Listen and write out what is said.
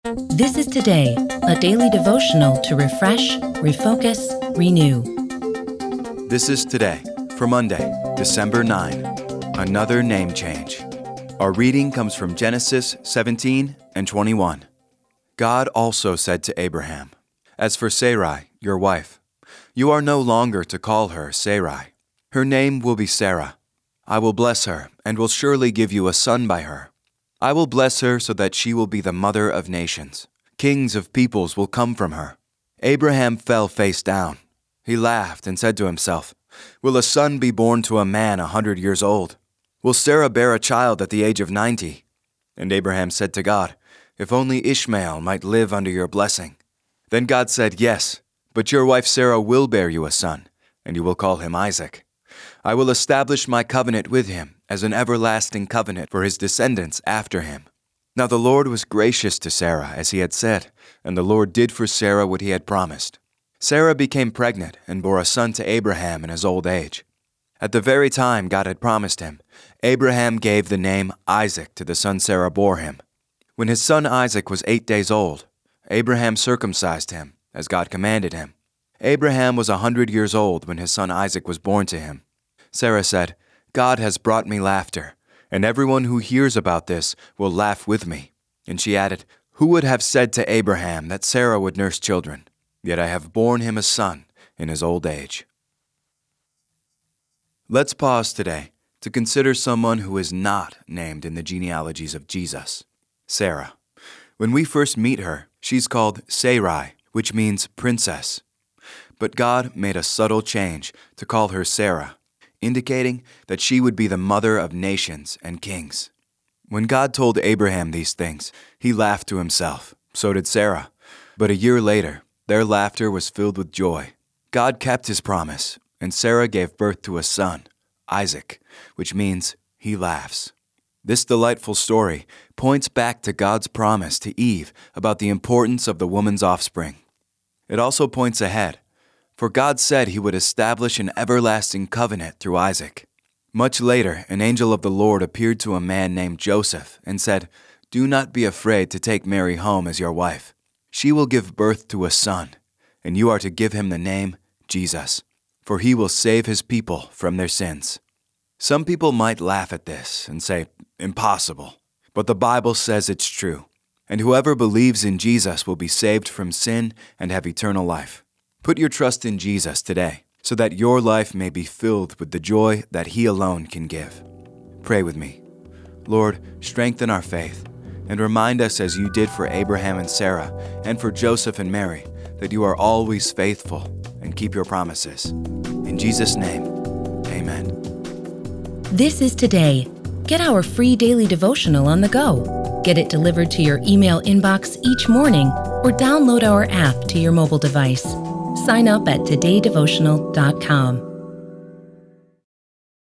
This is Today, a daily devotional to refresh, refocus, renew. This is Today for Monday, December 9, another name change. Our reading comes from Genesis 17 and 21. God also said to Abraham, "As for Sarai, your wife, you are no longer to call her Sarai. Her name will be Sarah. I will bless her and will surely give you a son by her. I will bless her so that she will be the mother of nations. Kings of peoples will come from her." Abraham fell face down. He laughed and said to himself, "Will a son be born to a man 100 years old? Will Sarah bear a child at the age of 90? And Abraham said to God, "If only Ishmael might live under your blessing." Then God said, "Yes, but your wife Sarah will bear you a son, and you will call him Isaac. I will establish my covenant with him as an everlasting covenant for his descendants after him." Now the Lord was gracious to Sarah, as he had said, and the Lord did for Sarah what he had promised. Sarah became pregnant and bore a son to Abraham in his old age. At the very time God had promised him, Abraham gave the name Isaac to the son Sarah bore him. When his son Isaac was 8 days old, Abraham circumcised him, as God commanded him. Abraham was 100 years old when his son Isaac was born to him. Sarah said, "God has brought me laughter, and everyone who hears about this will laugh with me." And she added, "Who would have said to Abraham that Sarah would nurse children? Yet I have borne him a son in his old age." Let's pause today to consider someone who is not named in the genealogies of Jesus, Sarah. When we first meet her, she's called Sarai, which means princess. But God made a subtle change to call her Sarah, indicating that she would be the mother of nations and kings. When God told Abraham these things, he laughed to himself. So did Sarah. But a year later, their laughter was filled with joy. God kept his promise, and Sarah gave birth to a son, Isaac, which means he laughs. This delightful story points back to God's promise to Eve about the importance of the woman's offspring. It also points ahead, for God said he would establish an everlasting covenant through Isaac. Much later, an angel of the Lord appeared to a man named Joseph and said, "Do not be afraid to take Mary home as your wife. She will give birth to a son, and you are to give him the name Jesus, for he will save his people from their sins." Some people might laugh at this and say, "Impossible," but the Bible says it's true, and whoever believes in Jesus will be saved from sin and have eternal life. Put your trust in Jesus today, so that your life may be filled with the joy that he alone can give. Pray with me. Lord, strengthen our faith, and remind us as you did for Abraham and Sarah, and for Joseph and Mary, that you are always faithful and keep your promises. In Jesus' name, amen. This is Today. Get our free daily devotional on the go. Get it delivered to your email inbox each morning, or download our app to your mobile device. Sign up at todaydevotional.com.